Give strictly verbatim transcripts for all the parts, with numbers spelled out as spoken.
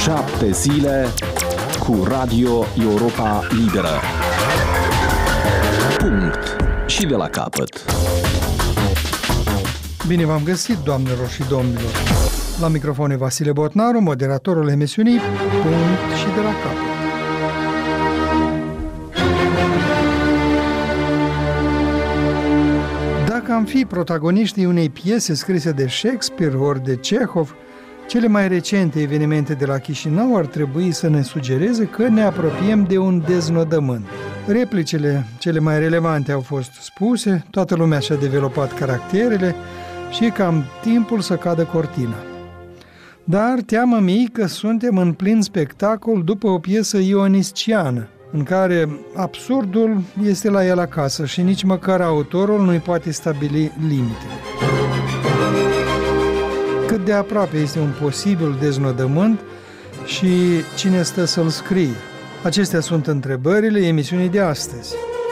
Șapte zile cu Radio Europa Liberă. Punct. Și de la capăt. Bine v-am găsit, doamnelor și domnilor. La microfon e Vasile Botnaru, moderatorul emisiunii Punct și de la capăt. Dacă am fi protagoniștii unei piese scrise de Shakespeare ori de Chekhov, cele mai recente evenimente de la Chișinău ar trebui să ne sugereze că ne apropiem de un deznodământ. Replicile cele mai relevante au fost spuse, toată lumea și-a developat caracterele și e cam timpul să cadă cortina. Dar teamă-mi că suntem în plin spectacol după o piesă ionisciană, în care absurdul este la el acasă și nici măcar autorul nu-i poate stabili limitele. Cât de aproape este un posibil deznodământ și cine stă să-l scrie? Acestea sunt întrebările emisiunii de astăzi.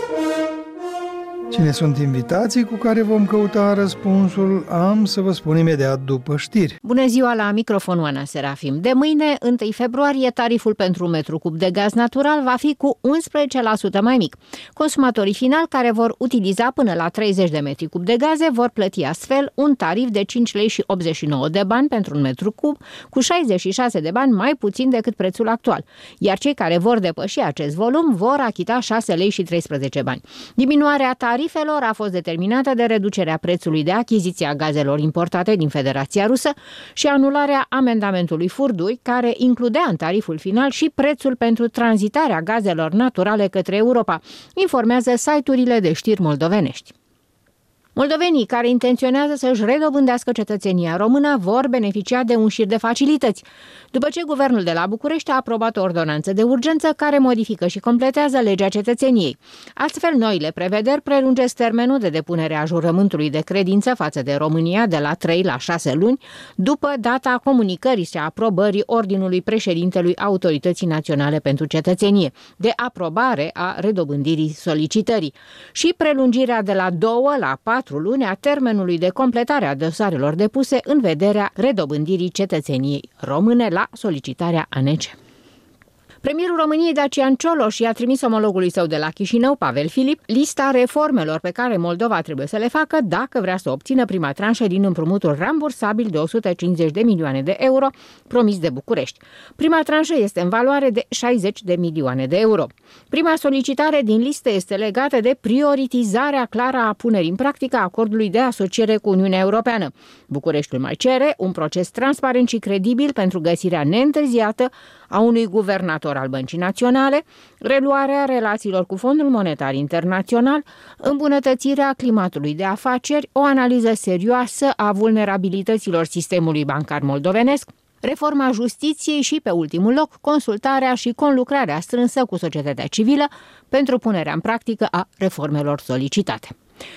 Cine sunt invitații cu care vom căuta răspunsul, am să vă spun imediat după știri. Bună ziua, la microfon Oana Serafim. De mâine, întâi februarie, tariful pentru un metru cub de gaz natural va fi cu unsprezece la sută mai mic. Consumatorii finali care vor utiliza până la treizeci de metri cub de gaze vor plăti astfel un tarif de cinci lei și optzeci și nouă de bani pentru un metru cub, cu șaizeci și șase de bani mai puțin decât prețul actual, iar cei care vor depăși acest volum vor achita șase lei și treisprezece bani. Diminuarea tarifelor a fost determinată de reducerea prețului de achiziție a gazelor importate din Federația Rusă și anularea amendamentului Furdui, care includea în tariful final și prețul pentru tranzitarea gazelor naturale către Europa, informează site-urile de știri moldovenești. Moldovenii care intenționează să-și redobândească cetățenia română vor beneficia de un șir de facilități, după ce guvernul de la București a aprobat o ordonanță de urgență care modifică și completează legea cetățeniei. Astfel, noile prevederi prelungesc termenul de depunere a jurământului de credință față de România de la trei la șase luni, după data comunicării și aprobării ordinului președintelui Autorității Naționale pentru Cetățenie, de aprobare a redobândirii solicitării, și prelungirea de la două la patru luni a termenului de completare a dosarelor depuse în vederea redobândirii cetățeniei române la solicitarea A N C. Premierul României, Dacian Cioloș, i-a trimis omologului său de la Chișinău, Pavel Filip, lista reformelor pe care Moldova trebuie să le facă dacă vrea să obțină prima tranșă din împrumutul rambursabil de o sută cincizeci de milioane de euro promis de București. Prima tranșă este în valoare de șaizeci de milioane de euro. Prima solicitare din listă este legată de prioritizarea clară a punerii în practică a acordului de asociere cu Uniunea Europeană. Bucureștiul mai cere un proces transparent și credibil pentru găsirea neîntârziată a unui guvernator al Băncii Naționale, reluarea relațiilor cu Fondul Monetar Internațional, îmbunătățirea climatului de afaceri, o analiză serioasă a vulnerabilităților sistemului bancar moldovenesc, reforma justiției și, pe ultimul loc, consultarea și conlucrarea strânsă cu societatea civilă pentru punerea în practică a reformelor solicitate.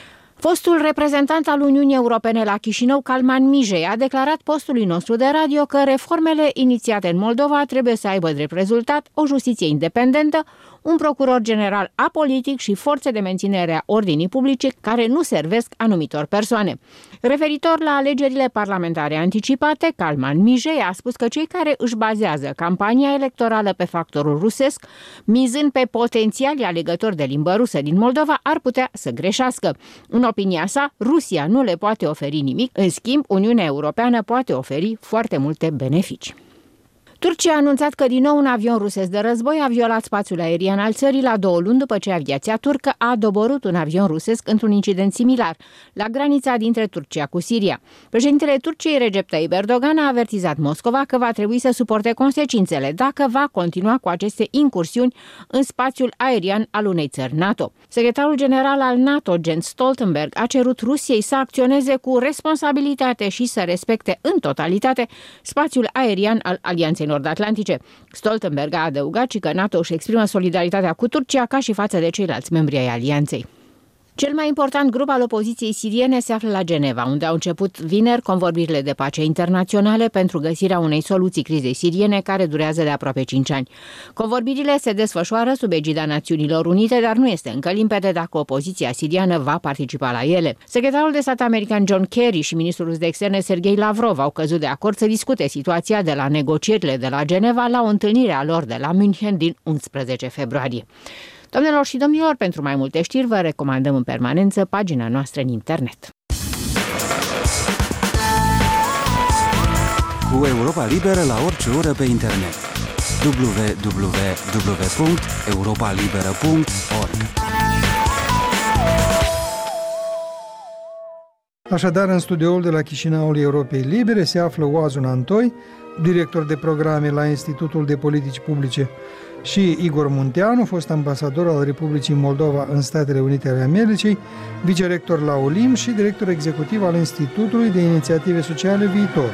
Fostul reprezentant al Uniunii Europene la Chișinău, Calman Mijei, a declarat postului nostru de radio că reformele inițiate în Moldova trebuie să aibă drept rezultat o justiție independentă, un procuror general apolitic și forțe de menținere a ordinii publice care nu servesc anumitor persoane. Referitor la alegerile parlamentare anticipate, Calman Mijei a spus că cei care își bazează campania electorală pe factorul rusesc, mizând pe potențiali alegători de limbă rusă din Moldova, ar putea să greșească. În opinia sa, Rusia nu le poate oferi nimic, în schimb, Uniunea Europeană poate oferi foarte multe beneficii. Turcia a anunțat că din nou un avion rusesc de război a violat spațiul aerian al țării la două luni după ce aviația turcă a doborât un avion rusesc într-un incident similar, la granița dintre Turcia cu Siria. Președintele Turciei, Recep Tayyip Erdogan, a avertizat Moscova că va trebui să suporte consecințele dacă va continua cu aceste incursiuni în spațiul aerian al unei țări NATO. Secretarul general al NATO, Jens Stoltenberg, a cerut Rusiei să acționeze cu responsabilitate și să respecte în totalitate spațiul aerian al Alianței Nord-Atlantice. Stoltenberg a adăugat și că NATO își exprimă solidaritatea cu Turcia ca și față de ceilalți membri ai alianței. Cel mai important grup al opoziției siriene se află la Geneva, unde au început vineri convorbirile de pace internaționale pentru găsirea unei soluții crizei siriene care durează de aproape cinci ani. Convorbirile se desfășoară sub egida Națiunilor Unite, dar nu este încă limpede dacă opoziția siriană va participa la ele. Secretarul de stat american John Kerry și ministrul de externe Sergei Lavrov au căzut de acord să discute situația de la negocierile de la Geneva la o întâlnire a lor de la München din unsprezece februarie. Doamnelor și domnilor, pentru mai multe știri vă recomandăm în permanență pagina noastră în internet. Cu Europa Liberă la orice oră pe internet. w w w punct europa liberă punct org. Așadar, în studioul de la Chișinăul Europei Libere se află Oazu Nantoi, director de programe la Institutul de Politici Publice, și Igor Munteanu, fost ambasador al Republicii Moldova în Statele Unite ale Americii, vicerector la Olim și director executiv al Institutului de Inițiative Sociale Viitor.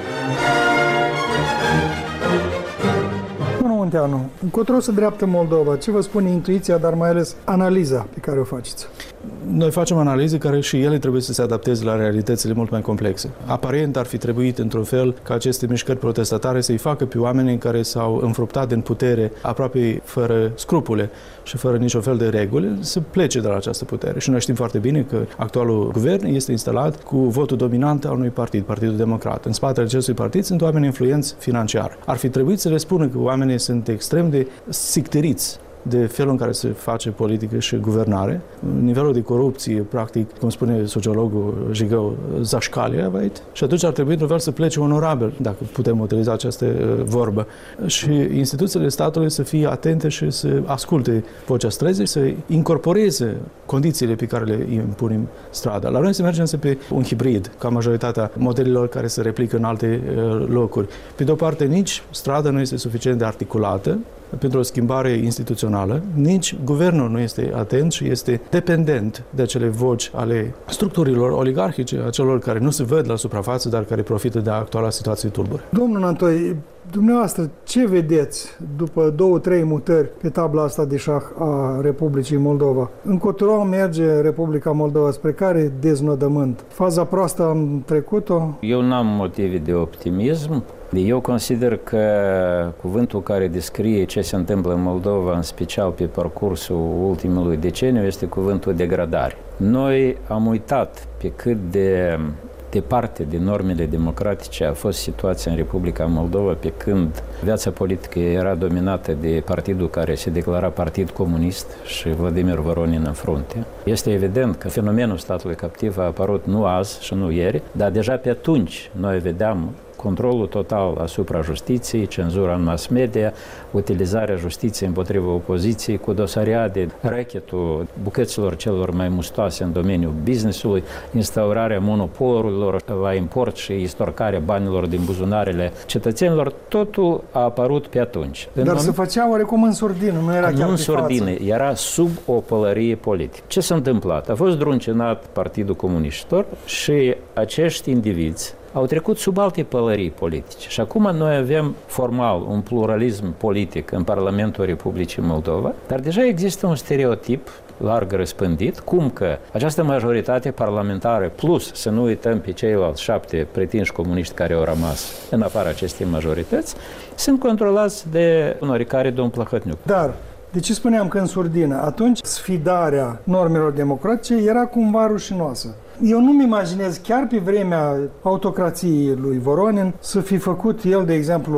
Domnul Munteanu, încotro se dreaptă Moldova? Ce vă spune intuiția, dar mai ales analiza pe care o faceți? Noi facem analize care și ele trebuie să se adapteze la realitățile mult mai complexe. Aparent ar fi trebuit, într-un fel, ca aceste mișcări protestatare să-i facă pe oamenii care s-au înfruptat în putere aproape fără scrupule și fără niciun fel de reguli, să plece de la această putere. Și noi știm foarte bine că actualul guvern este instalat cu votul dominant al unui partid, Partidul Democrat. În spatele acestui partid sunt oameni influenți financiar. Ar fi trebuit să le spună că oamenii sunt extrem de sicteriți de felul în care se face politică și guvernare. Nivelul de corupție, practic, cum spune sociologul Jigău, zașcalie, și atunci ar trebui, într-un fel, să plece onorabil, dacă putem utiliza această uh, vorbă. Și instituțiile statului să fie atente și să asculte vocea străzii, să incorporeze condițiile pe care le impunem strada. La noi se merge însă pe un hibrid, ca majoritatea modelelor care se replică în alte uh, locuri. Pe de o parte, nici strada nu este suficient de articulată pentru o schimbare instituțională, nici guvernul nu este atent și este dependent de acele voci ale structurilor oligarhice, a celor care nu se văd la suprafață, dar care profită de actuala situație tulbure. Domnul Nantoi, dumneavoastră, ce vedeți după două, trei mutări pe tabla asta de șah a Republicii Moldova? Încotro merge Republica Moldova, spre care deznodământ? Faza proastă am trecut-o? Eu n-am motive de optimism. Eu consider că cuvântul care descrie ce se întâmplă în Moldova, în special pe parcursul ultimului deceniu, este cuvântul degradare. Noi am uitat pe cât de departe de normele democratice a fost situația în Republica Moldova pe când viața politică era dominată de partidul care se declara Partid Comunist și Vladimir Voronin în frunte. Este evident că fenomenul statului captiv a apărut nu azi și nu ieri, dar deja pe atunci noi vedeam controlul total asupra justiției, cenzura în mass media, utilizarea justiției împotriva opoziției, cu dosariade, rachetul bucăților celor mai mustoase în domeniul business-ului, instaurarea monopolurilor la import și istorcarea banilor din buzunarele cetățenilor, totul a apărut pe atunci. Dar în se făcea oarecum în surdină, nu era chiar Nu în pe surdină, față. era sub o pălărie politică. Ce s-a întâmplat? A fost druncinat Partidul Comuniștilor și acești indivizi au trecut sub alte pălării politice. Și acum noi avem formal un pluralism politic în Parlamentul Republicii Moldova, dar deja există un stereotip larg răspândit, cum că această majoritate parlamentară, plus să nu uităm pe ceilalți șapte pretinși comuniști care au rămas în afara acestei majorități, sunt controlați de un oricare domn Plăhătniuc. Dar de ce spuneam că în surdină? Atunci sfidarea normelor democratice era cumva rușinoasă. Eu nu-mi imaginez, chiar pe vremea autocrației lui Voronin, să fi făcut el, de exemplu,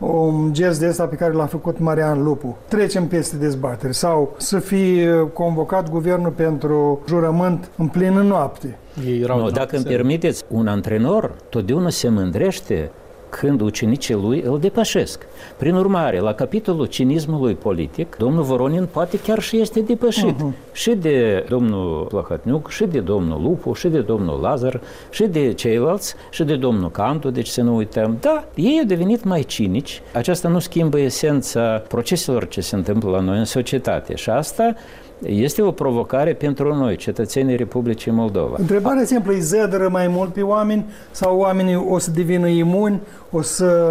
un gest de ăsta pe care l-a făcut Marian Lupu. Trecem peste dezbateri. Sau să fi convocat guvernul pentru jurământ în plină noapte. No, dacă îmi permiteți, un antrenor totdeauna se mândrește când ucenicii lui îl depășesc. Prin urmare, la capitolul cinismului politic, domnul Voronin poate chiar și este depășit. Uh-huh. Și de domnul Plăhătniuc, și de domnul Lupu, și de domnul Lazar, și de ceilalți, și de domnul Cantu, deci să nu uităm. Da, ei au devenit mai cinici. Aceasta nu schimbă esența proceselor ce se întâmplă la noi în societate. Și asta este o provocare pentru noi, cetățenii Republicii Moldova. Întrebarea simplă, îi zădără mai mult pe oameni sau oamenii o să devină imuni, o să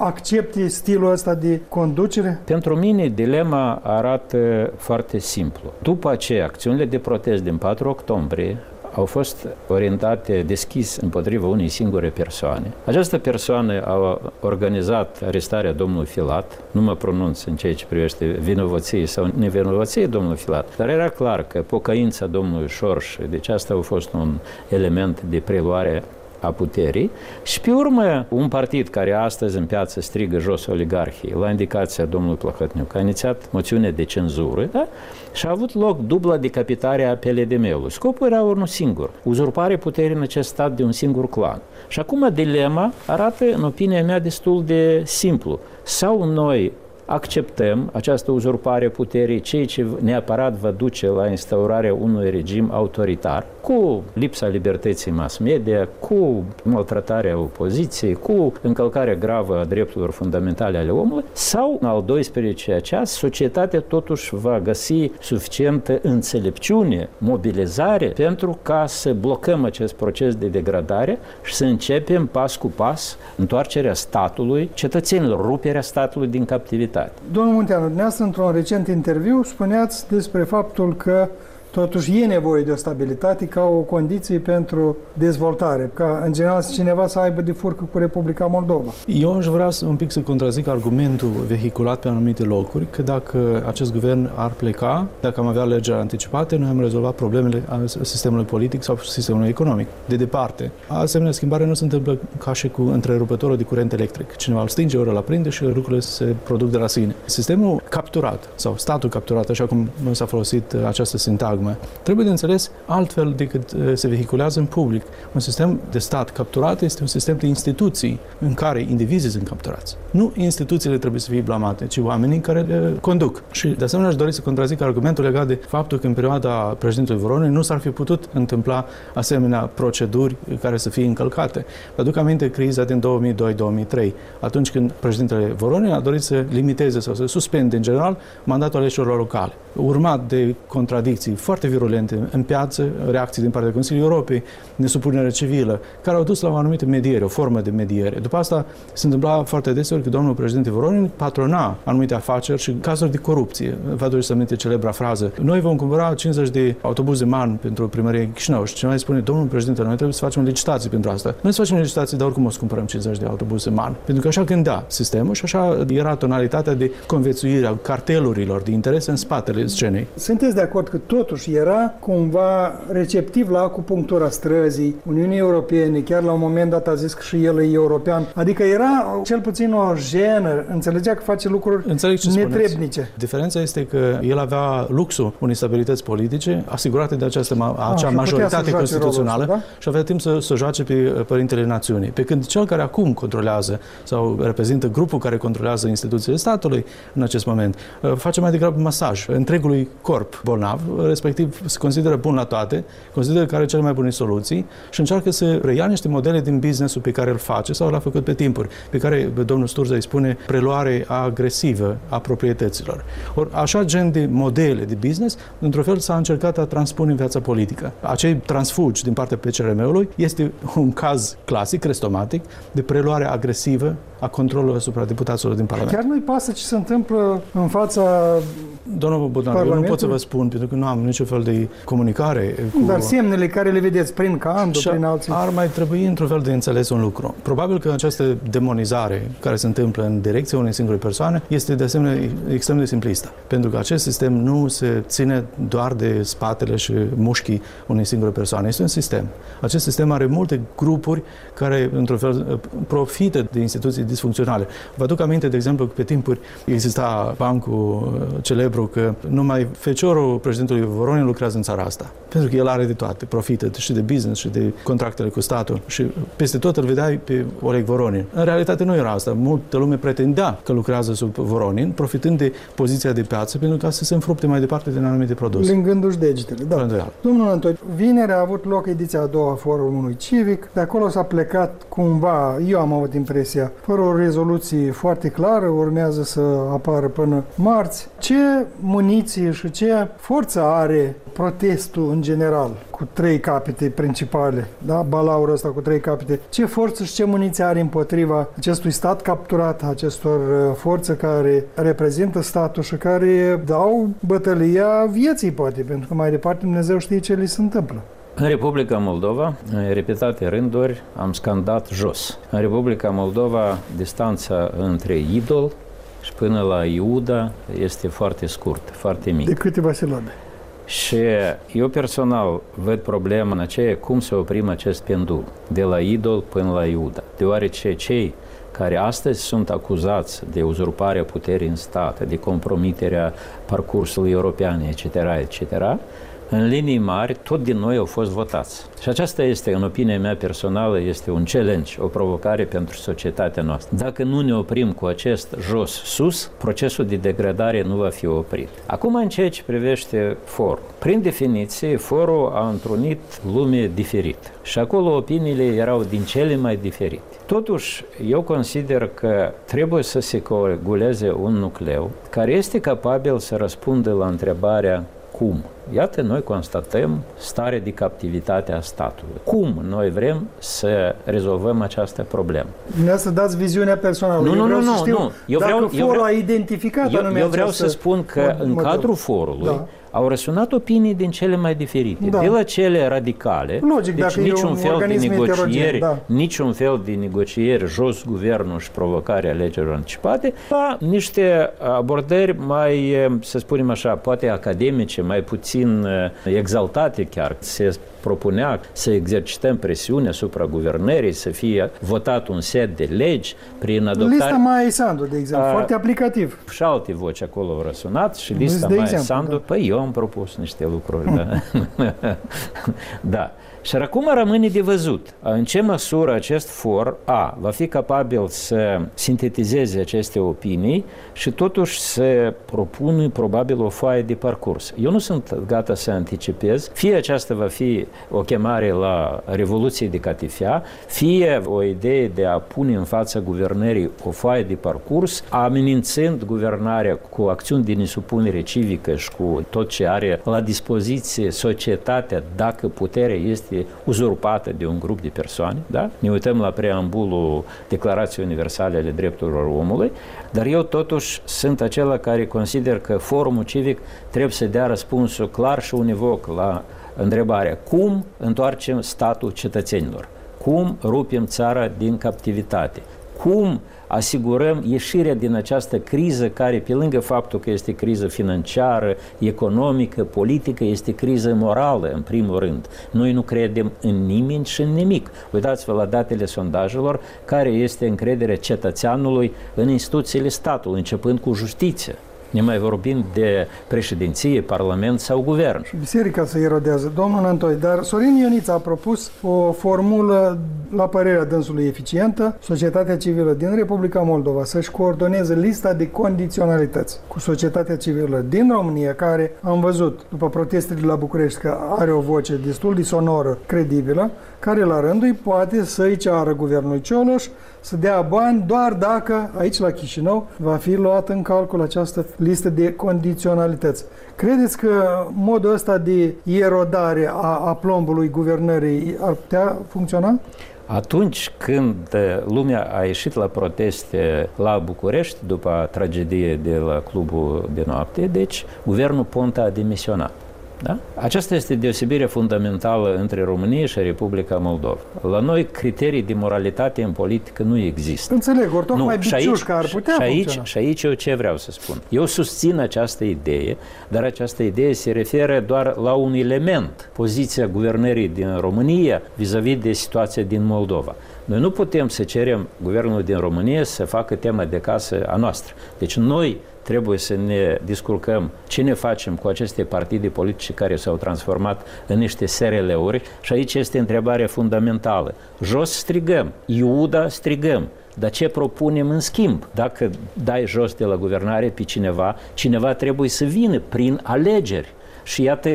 accepte stilul ăsta de conducere? Pentru mine, dilema arată foarte simplu. După aceea, acțiunile de protest din patru octombrie au fost orientate deschis împotriva unei singure persoane. Această persoană a organizat arestarea domnului Filat, nu mă pronunț în ceea ce privește vinovăție sau nevinovăție domnului Filat, dar era clar că pocăința domnului Șorș, deci asta a fost un element de preluare a puterii și pe urmă un partid care astăzi în piață strigă jos oligarhii la indicația domnului Plăhătniuc a inițiat moțiune de cenzură, da? Și a avut loc dubla decapitare a P L D M-ului. Scopul era unul singur, uzurparea puterii în acest stat de un singur clan. Și acum dilema arată, în opinia mea, destul de simplu. Sau noi acceptăm această uzurpare puterii, ceea ce neapărat va duce la instaurarea unui regim autoritar, cu lipsa libertății mass media, cu maltratarea opoziției, cu încălcarea gravă a drepturilor fundamentale ale omului, sau, în al doisprezecelea ceas, societatea totuși va găsi suficientă înțelepciune, mobilizare, pentru ca să blocăm acest proces de degradare și să începem pas cu pas întoarcerea statului, cetățenilor, ruperea statului din captivitate. Domnul Munteanu, dumneavoastră, într-un recent interviu, spuneați despre faptul că totuși e nevoie de o stabilitate ca o condiție pentru dezvoltare, ca în general cineva să aibă de furcă cu Republica Moldova. Eu aș vrea să, un pic să contrazic argumentul vehiculat pe anumite locuri, că dacă acest guvern ar pleca, dacă am avea legea anticipate, noi am rezolvat problemele sistemului politic sau sistemului economic. De departe, asemenea schimbare nu se întâmplă ca și cu întrerupătorul de curent electric. Cineva îl stinge, ori îl aprinde și lucrurile se produc de la sine. Sistemul capturat sau statul capturat, așa cum s-a folosit această sintagmă, trebuie de înțeles altfel decât se vehiculează în public. Un sistem de stat capturat este un sistem de instituții în care indivizii sunt capturați. Nu instituțiile trebuie să fie blamate, ci oamenii care le conduc. Și de asemenea aș dori să contrazic argumentul legat de faptul că în perioada președintelui Voronin nu s-ar fi putut întâmpla asemenea proceduri care să fie încălcate. Vă aduc aminte criza din două mii doi două mii trei, atunci când președintele Voronin a dorit să limiteze sau să suspende în general mandatul alegerilor locale, urmat de contradicții foarte virulente în piață, reacții din partea Consiliului Europei, nesupunere civilă, care au dus la o anumită mediere, o formă de mediere. După asta se întâmpla foarte deseori că domnul președinte Voronin patrona anumite afaceri și cazuri de corupție. Vă aduceți să aminte celebra frază: noi vom cumpăra cincizeci de autobuze MAN pentru primăria Chișinău și cineva îi spune: domnul președinte, noi trebuie să facem licitații pentru asta. Noi să facem licitații, dar oricum o să cumpărăm cincizeci de autobuze MAN. Pentru că așa gândea sistemul și așa era tonalitatea de conviețuire a cartelurilor de interese în spatele scenei. Sunteți de acord că totuși era cumva receptiv la acupunctura străzii Uniunii Europene, chiar la un moment dat a zis că și el e european, adică era cel puțin o jenă, înțelegea că face lucruri netrebnice. Diferența este că el avea luxul unei stabilități politice asigurate de această, acea a, majoritate constituțională ăsta, da? Și avea timp să, să joace pe părintele națiunii. Pe când cel care acum controlează sau reprezintă grupul care controlează instituțiile statului în acest moment, face mai degrabă masaj întregului corp bolnav, respectiv se consideră bun la toate, consideră că are cele mai bune soluții și încearcă să reia niște modele din business-ul pe care îl face sau l-a făcut pe timpuri, pe care domnul Sturza îi spune preluare agresivă a proprietăților. Or, așa gen de modele de business, într-un fel s-a încercat a transpune în viața politică. Acei transfugi din partea P C R M-ului este un caz clasic, crestomatic, de preluare agresivă a controlului asupra deputaților din Parlament. Chiar nu-i pasă ce se întâmplă în fața Domnul Bogdan, eu nu pot să vă spun, pentru că nu am niciun fel de comunicare cu... Dar semnele care le vedeți prin Candu, prin alții... Ar mai trebui într-un fel de înțeles un lucru. Probabil că această demonizare care se întâmplă în direcția unei singure persoane este de asemenea extrem de simplistă. Pentru că acest sistem nu se ține doar de spatele și mușchii unei singure persoane. Este un sistem. Acest sistem are multe grupuri care, într-un fel, profită de instituții disfuncționale. Vă aduc aminte, de exemplu, că pe timpuri exista bancul celebru că numai feciorul președintelui Voronin lucrează în țara asta. Pentru că el are de toate, profită și de business și de contractele cu statul și peste tot îl vedeai pe Oleg Voronin. În realitate nu era asta. Multă lume pretindea că lucrează sub Voronin, profitând de poziția de piață pentru ca să se înfrupte mai departe din anumite produse. Lingându-și degetele, da. Domnul Antoni, vineri a avut loc ediția a doua a Forumului Civic. De acolo s-a plecat cumva, eu am avut impresia, fără o rezoluție foarte clară, urmează să apară până marți. Ce muniție și ce forță are protestul în general, cu trei capete principale, da? Balaurul ăsta cu trei capete. Ce forță și ce muniție are împotriva acestui stat capturat, acestor forțe care reprezintă statul și care dau bătălia vieții, poate, pentru că mai departe Dumnezeu știe ce li se întâmplă. În Republica Moldova, în repetate rânduri, am scandat jos. În Republica Moldova, distanța între idol și până la Iuda este foarte scurtă, foarte mică. De câteva silabe. Și eu personal văd problema în aceea cum să oprim acest pendul de la idol până la Iuda. Deoarece cei care astăzi sunt acuzați de uzurparea puterii în stat, de compromiterea parcursului european, et cetera, et cetera, în linii mari, tot din noi au fost votați. Și aceasta este, în opinia mea personală, este un challenge, o provocare pentru societatea noastră. Dacă nu ne oprim cu acest jos-sus, procesul de degradare nu va fi oprit. Acum, în ceea ce privește forul. Prin definiție, forul a întrunit lume diferită. Și acolo opiniile erau din cele mai diferite. Totuși, eu consider că trebuie să se coaguleze un nucleu care este capabil să răspundă la întrebarea cum. Iată, noi constatăm stare de captivitate a statului. Cum noi vrem să rezolvăm această problemă? Nu să dați viziunea personală. Nu, eu nu, vreau nu, să știu nu. Eu dacă vreau, forul eu vreau, a identificat eu, anume eu vreau această... să spun că în model. cadrul forului Da. au răsunat opinii din cele mai diferite. Da. De la cele radicale, Logic, deci dacă e niciun un fel de organism negocieri, heterogen, da. niciun fel de negocieri jos guvernul și provocarea alegerilor anticipate, la niște abordări mai, să spunem așa, poate academice, mai puțin exaltate chiar. Se propunea să exercităm presiune asupra guvernării, să fie votat un set de legi prin adoptare... Lista Maia Sandu, de exemplu, A, foarte aplicativ. Și alte voci acolo au răsunat și lista Maia Sandu. Da. Păi eu am propus niște lucruri, da. Da. Și acum rămâne de văzut în ce măsură acest for A va fi capabil să sintetizeze aceste opinii și totuși să propună probabil o foaie de parcurs. Eu nu sunt gata să anticipez, fie aceasta va fi o chemare la Revoluție de Catifea, fie o idee de a pune în fața guvernării o foaie de parcurs, amenințând guvernarea cu acțiuni de nesupunere civică și cu tot ce are la dispoziție societatea dacă puterea este uzurpată de un grup de persoane, da? Ne uităm la preambulul Declarației Universale ale Drepturilor Omului, dar eu totuși sunt acela care consider că forumul civic trebuie să dea răspunsul clar și univoc la întrebarea cum întoarcem statul cetățenilor, cum rupem țara din captivitate, cum asigurăm ieșirea din această criză care, pe lângă faptul că este criză financiară, economică, politică, este criză morală, în primul rând. Noi nu credem în nimeni și în nimic. Uitați-vă la datele sondajelor, care este încrederea cetățeanului în instituțiile statului, începând cu justiție. Ne mai vorbim de președinție, parlament sau guvern. Biserica se erodează. Domnul Antoi, dar Sorin Ioniță a propus o formulă, la părerea dânsului, eficientă, societatea civilă din Republica Moldova să-și coordoneze lista de condiționalități cu societatea civilă din România, care am văzut, după protestele de la București, că are o voce destul de sonoră, credibilă, care la rândul îi poate să-i ceară guvernului Cioloș să dea bani doar dacă, aici la Chișinău, va fi luată în calcul această listă de condiționalități. Credeți că modul ăsta de erodare a, a plombului guvernării ar putea funcționa? Atunci când lumea a ieșit la proteste la București, după tragedie de la clubul de noapte, deci guvernul Ponta a demisionat. Da? Aceasta este deosebirea fundamentală între România și Republica Moldova. La noi criterii de moralitate în politică nu există. Înțeleg, ori tocmai Biciușca ar putea și aici, funcționa. Și aici eu ce vreau să spun? Eu susțin această idee, dar această idee se referă doar la un element, poziția guvernării din România vis-a-vis de situația din Moldova. Noi nu putem să cerem guvernul din România să facă tema de casă a noastră. Deci noi trebuie să ne descurcăm ce ne facem cu aceste partide politice care s-au transformat în niște S R L-uri și aici este întrebarea fundamentală. Jos strigăm, Iuda strigăm, dar ce propunem în schimb? Dacă dai jos de la guvernare pe cineva, cineva trebuie să vină prin alegeri. Și iată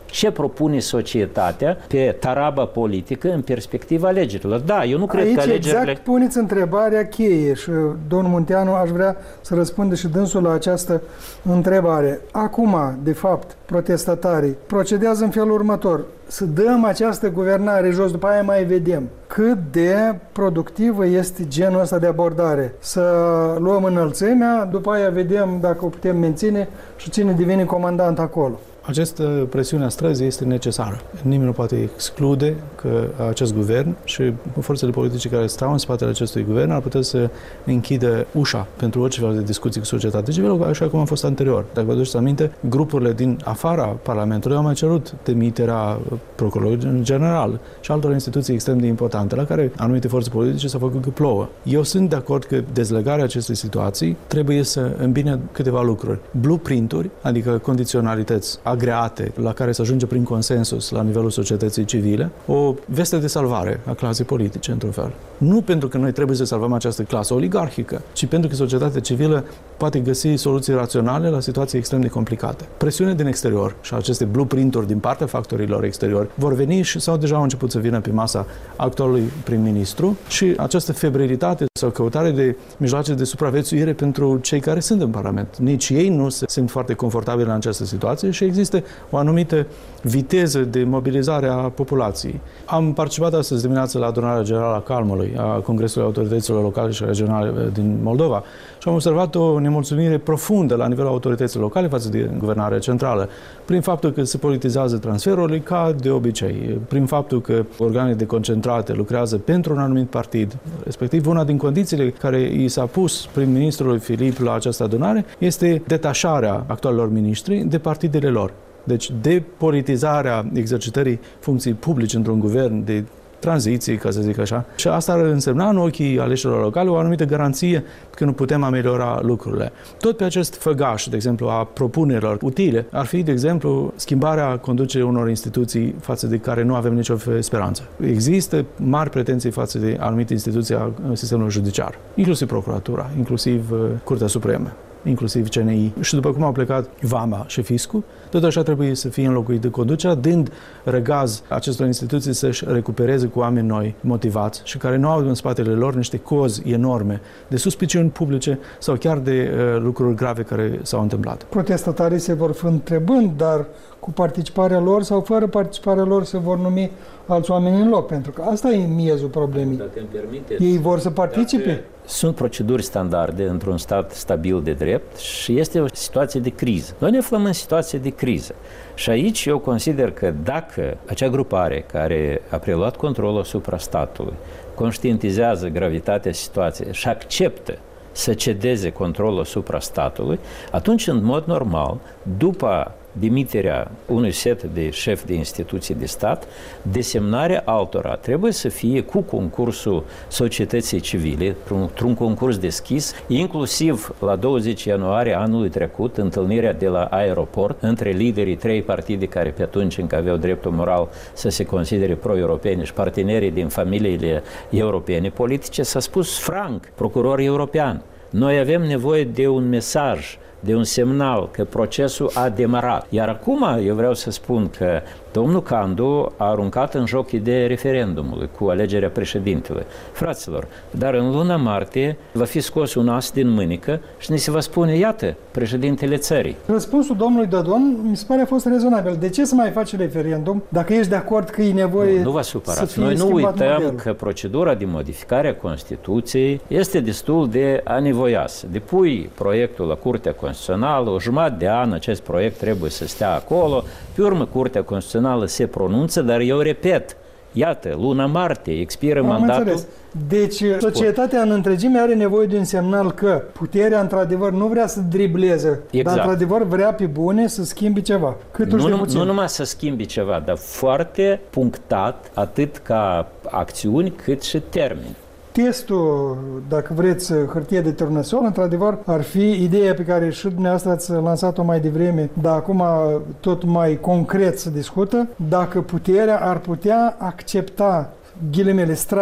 ce propune societatea pe taraba politică în perspectiva alegerilor. Da, eu nu cred Aici că alegerile... exact puneți întrebarea cheie și domnul Munteanu aș vrea să răspundă și dânsul la această întrebare. Acum, de fapt, protestatarii procedează în felul următor. Să dăm această guvernare jos, după aia mai vedem cât de productivă este genul ăsta de abordare. Să luăm înălțimea, după aia vedem dacă o putem menține și cine devine comandant acolo. Această presiune a străzii este necesară. Nimeni nu poate exclude că acest guvern și forțele politice care stau în spatele acestui guvern ar putea să închidă ușa pentru orice fel de discuții cu societatea civilă, așa cum a fost anterior. Dacă vă aduceți aminte, grupurile din afara Parlamentului au mai cerut demiterea procurorului general și altor instituții extrem de importante, la care anumite forțe politice s-au făcut că plouă. Eu sunt de acord că dezlegarea acestei situații trebuie să îmbine câteva lucruri. Blueprint-uri, adică condiționalități agreate, la care se ajunge prin consensus la nivelul societății civile, o veste de salvare a clasei politice, într-un fel. Nu pentru că noi trebuie să salvăm această clasă oligarhică, ci pentru că societatea civilă poate găsi soluții raționale la situații extrem de complicate. Presiune din exterior și aceste blueprint-uri din partea factorilor exteriori vor veni și sau deja au început să vină pe masa actualului prim-ministru și această febrilitate sau căutare de mijloace de supraviețuire pentru cei care sunt în Parlament. Nici ei nu se simt foarte confortabili în această situație și există o anumită viteză de mobilizare a populației. Am participat astăzi dimineață la adunarea generală a Calmului, a Congresului Autorităților Locale și Regionale din Moldova și am observat o nemulțumire profundă la nivelul autorităților locale față de guvernarea centrală, prin faptul că se politizează transferurile ca de obicei, prin faptul că organele deconcentrate lucrează pentru un anumit partid, respectiv una din condițiile care i s-a pus prim-ministrului Filip la această adunare este detașarea actualilor miniștri de partidele lor. Deci depolitizarea exercitării funcției publice într-un guvern de tranziție, ca să zic așa. Și asta ar însemna în ochii aleșilor locale o anumită garanție că nu putem ameliora lucrurile. Tot pe acest făgaș, de exemplu, a propunerilor utile, ar fi, de exemplu, schimbarea conducerii unor instituții față de care nu avem nicio speranță. Există mari pretenții față de anumite instituții a sistemului judiciar, inclusiv Procuratura, inclusiv Curtea Supremă, inclusiv C N I. Și după cum au plecat Vama și Fiscul, tot așa trebuie să fie înlocuit de conducerea, dând răgaz acestor instituții să-și recupereze cu oameni noi, motivați și care nu au în spatele lor niște cozi enorme de suspiciuni publice sau chiar de uh, lucruri grave care s-au întâmplat. Protestatarii se vor fi întrebând, dar cu participarea lor sau fără participarea lor se vor numi alți oameni în loc, pentru că asta e miezul problemei. Dacă îmi permiteți, ei vor să participe. Sunt proceduri standarde într-un stat stabil de drept și este o situație de criză. Noi ne aflăm în situație de criză. Și aici eu consider că dacă acea grupare care a preluat controlul asupra statului conștientizează gravitatea situației și acceptă să cedeze controlul asupra statului, atunci, în mod normal, după demiterea unui set de șefi de instituții de stat, desemnarea altora trebuie să fie cu concursul societății civile, într-un concurs deschis, inclusiv la douăzeci ianuarie anului trecut, întâlnirea de la aeroport între liderii trei partide care pe atunci încă aveau dreptul moral să se considere pro-europeni și partenerii din familiile europene politice, s-a spus franc, procuror european, noi avem nevoie de un mesaj, de un semnal că procesul a demarat. Iar acum eu vreau să spun că domnul Candu a aruncat în joc ideea referendumului cu alegerea președintelui. Fraților, dar în luna martie va fi scos un as din mânică și ne se va spune, iată, președintele țării. Răspunsul domnului Dodon mi se pare a fost rezonabil. De ce să mai faci referendum dacă ești de acord că e nevoie nu, nu vă supărați. Noi nu uităm modelul. Că procedura de modificare a Constituției este destul de anevoioasă. Depui proiectul la Curtea Constituțională, o jumătate de an acest proiect trebuie să stea acolo, pe urmă Curtea Constituțională se pronunță, dar eu repet, iată, luna martie expiră Am mandatul. Înțeles. Deci societatea în întregime are nevoie de un semnal că puterea într-adevăr nu vrea să dribleze, exact. Dar într-adevăr vrea pe bune să schimbi ceva. Cât nu, de nu, nu numai să schimbi ceva, dar foarte punctat, atât ca acțiuni cât și termeni. Testul, dacă vreți, hârtie de turnăsol, într-adevăr, ar fi ideea pe care și dumneavoastră ați lansat-o mai devreme, dar acum tot mai concret se discută, dacă puterea ar putea accepta, ghilimele, strada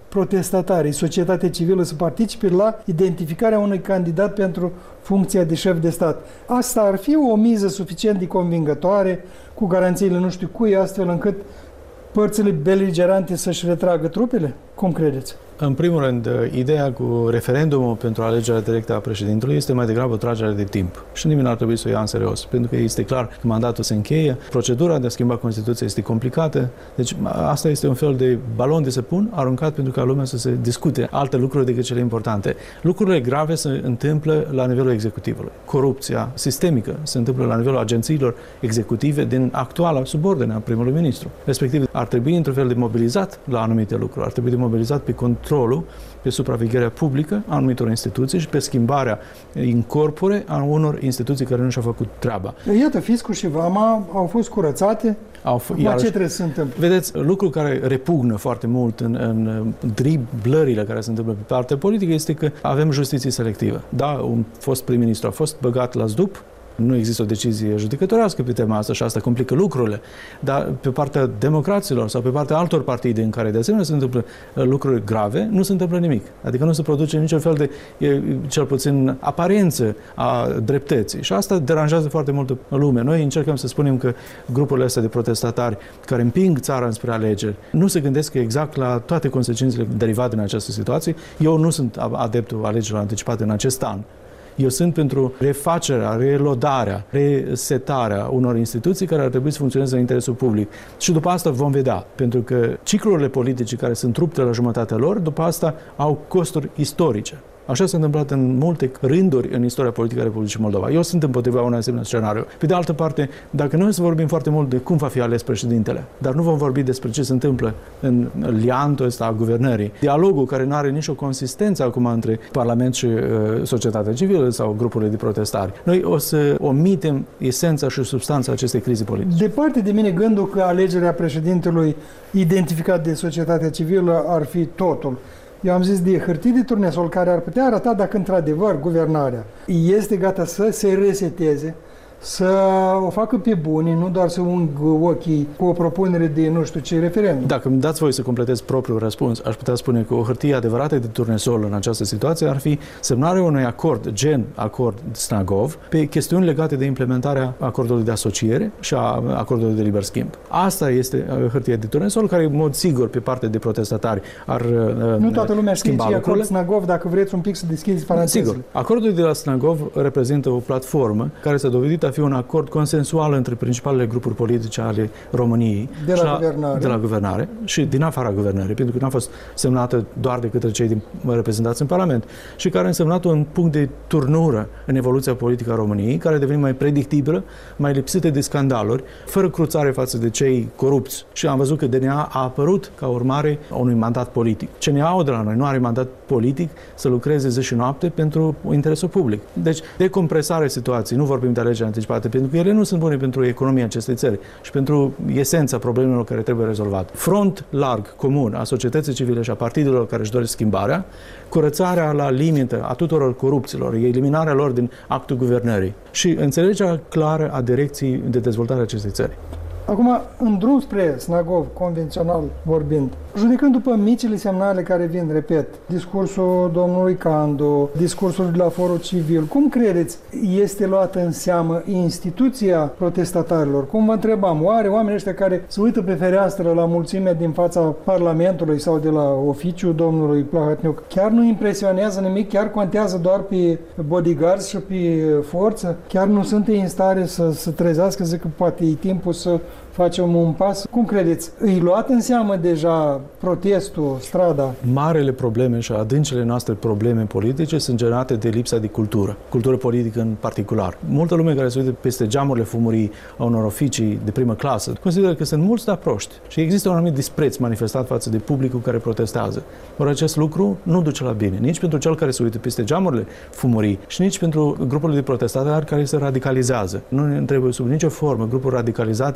protestatarii, societatea civilă să participe la identificarea unui candidat pentru funcția de șef de stat. Asta ar fi o miză suficient de convingătoare, cu garanțiile nu știu cui, astfel încât părțile beligerante să-și retragă trupele? Cum credeți? În primul rând, ideea cu referendumul pentru alegerea directă a președintelui este mai degrabă o tragere de timp. Și nimeni nu ar trebui să o ia în serios, pentru că este clar că mandatul se încheie, procedura de a schimba Constituția este complicată, deci asta este un fel de balon de săpun aruncat pentru ca lumea să se discute alte lucruri decât cele importante. Lucrurile grave se întâmplă la nivelul executivului. Corupția sistemică se întâmplă la nivelul agențiilor executive din actuala subordine a primului ministru. Respectiv, ar trebui într-un fel de mobilizat la anumite lucruri, ar trebui de mobilizat pe controlul, pe supravegherea publică a anumitor instituții și pe schimbarea in corpore a unor instituții care nu și-au făcut treaba. Iată, fiscul și vama au fost curățate. Au f- iarăși, ce trebuie să se întâmple? Vedeți, lucru care repugnă foarte mult în, în driblările care se întâmplă pe partea politică este că avem justiție selectivă. Da, un fost prim-ministru a fost băgat la zdup, nu există o decizie judecătorească pe tema asta și asta complică lucrurile. Dar pe partea democraților sau pe partea altor partide în care de asemenea se întâmplă lucruri grave, nu se întâmplă nimic. Adică nu se produce niciun fel de, cel puțin, aparență a dreptății. Și asta deranjează foarte multă lume. Noi încercăm să spunem că grupurile astea de protestatari care împing țara înspre alegeri nu se gândesc exact la toate consecințele derivate din această situație. Eu nu sunt adeptul alegerilor anticipate în acest an. Eu sunt pentru refacerea, relodarea, resetarea unor instituții care ar trebui să funcționeze în interesul public. Și după asta vom vedea, pentru că ciclurile politice care sunt rupte la jumătatea lor, după asta au costuri istorice. Așa s-a întâmplat în multe rânduri în istoria politică a Republicii Moldova. Eu sunt împotriva unui asemenea scenariu. Pe de altă parte, dacă noi să vorbim foarte mult de cum va fi ales președintele, dar nu vom vorbi despre ce se întâmplă în liantul ăsta a guvernării, dialogul care nu are nicio consistență acum între Parlament și uh, societatea civilă sau grupurile de protestari, noi o să omitem esența și substanța acestei crize politice. Departe de mine gândul că alegerea președintelui identificat de societatea civilă ar fi totul. Eu am zis de hârtii de turnesol care ar putea arăta dacă într-adevăr guvernarea este gata să se reseteze, să o facă pe bune, nu doar să ungă ochii cu o propunere de nu știu ce referendum. Dacă îmi dați voi să completez propriul răspuns, aș putea spune că o hârtie adevărată de turnesol în această situație ar fi semnarea unui acord, gen acord Snagov, pe chestiuni legate de implementarea acordului de asociere și a acordului de liber schimb. Asta este hârtie de turnesol care, în mod sigur, pe partea de protestatari ar Nu toată lumea știe ce e acord lucrurile. Snagov, dacă vreți un pic să deschideți parantezele. Sigur, acordul de la Snagov reprezintă o platformă care s-a dovedit a fi un acord consensual între principalele grupuri politice ale României de la, la, guvernare. de la guvernare și din afara guvernării, pentru că nu a fost semnată doar de către cei din, reprezentați în Parlament și care a însemnat un punct de turnură în evoluția politică a României, care a devenit mai predictibilă, mai lipsită de scandaluri, fără cruțare față de cei corupți. Și am văzut că D N A a apărut ca urmare a unui mandat politic. C N A-ul de la noi nu are mandat politic să lucreze zi și noapte pentru interesul public. Deci, decompresarea situației, nu vorbim de alegeri anticipate, pentru că ele nu sunt bune pentru economia acestei țări și pentru esența problemelor care trebuie rezolvate. Front larg, comun, a societății civile și a partidelor care își doresc schimbarea, curățarea la limită a tuturor corupților, eliminarea lor din actul guvernării și înțelegerea clară a direcției de dezvoltare a acestei țări. Acum, în drum spre Snagov, convențional vorbind, judecând după micile semnale care vin, repet, discursul domnului Candu, discursul de la Forul Civil, cum credeți este luată în seamă instituția protestatarilor? Cum vă întrebam, oare oamenii ăștia care se uită pe fereastră la mulțimea din fața Parlamentului sau de la oficiul domnului Plahotniuc, chiar nu impresionează nimic, chiar contează doar pe bodyguards și pe forță? Chiar nu sunt în stare să se trezească, zic că poate e timpul să facem un pas? Cum credeți? Îi luat în seamă deja protestul, strada? Marele probleme și adâncele noastre probleme politice sunt generate de lipsa de cultură, cultură politică în particular. Multă lume care se uită peste geamurile fumurii a unor oficii de primă clasă consideră că sunt mulți, dar proști și există un anumit dispreț manifestat față de publicul care protestează. Ori acest lucru nu duce la bine, nici pentru cel care se uită peste geamurile fumurii și nici pentru grupurile de protestatari care se radicalizează. Nu ne trebuie sub nicio formă grupuri radicalizate a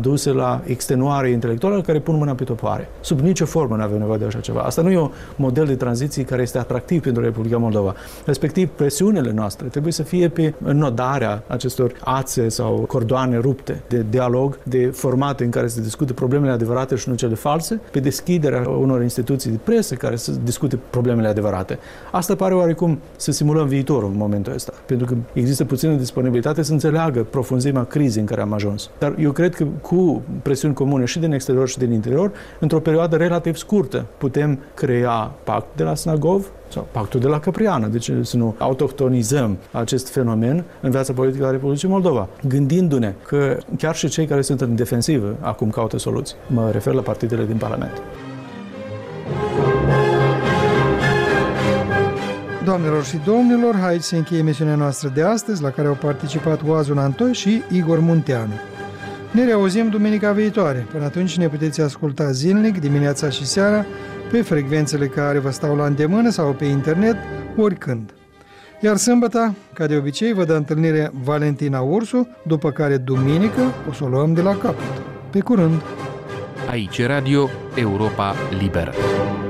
duse la extenuare intelectuală care pun mâna pe topoare. Sub nicio formă nu avem nevoie de așa ceva. Asta nu e un model de tranziție care este atractiv pentru Republica Moldova. Respectiv, presiunile noastre trebuie să fie pe înodarea acestor ațe sau cordoane rupte de dialog, de formate în care se discută problemele adevărate și nu cele false, pe deschiderea unor instituții de presă care să discute problemele adevărate. Asta pare oarecum să simulăm viitorul în momentul ăsta, pentru că există puțină disponibilitate să înțeleagă profunzimea crizei în care am ajuns. Dar eu cred că cu presiuni comune și din exterior și din interior, într-o perioadă relativ scurtă, putem crea pact de la Snagov sau pactul de la Căpriană. Deci să nu autohtonizăm acest fenomen în viața politică a Republicii Moldova, gândindu-ne că chiar și cei care sunt în defensivă acum caută soluții. Mă refer la partidele din Parlament. Doamnelor și domnilor, aici se încheie emisiunea noastră de astăzi, la care au participat Oazul Antoi și Igor Munteanu. Ne reauzim duminica viitoare. Până atunci ne puteți asculta zilnic, dimineața și seara, pe frecvențele care vă stau la îndemână sau pe internet, oricând. Iar sâmbătă, ca de obicei, vă dă întâlnire Valentina Ursu, după care duminică o să o luăm de la capăt. Pe curând! Aici Radio Europa Liberă.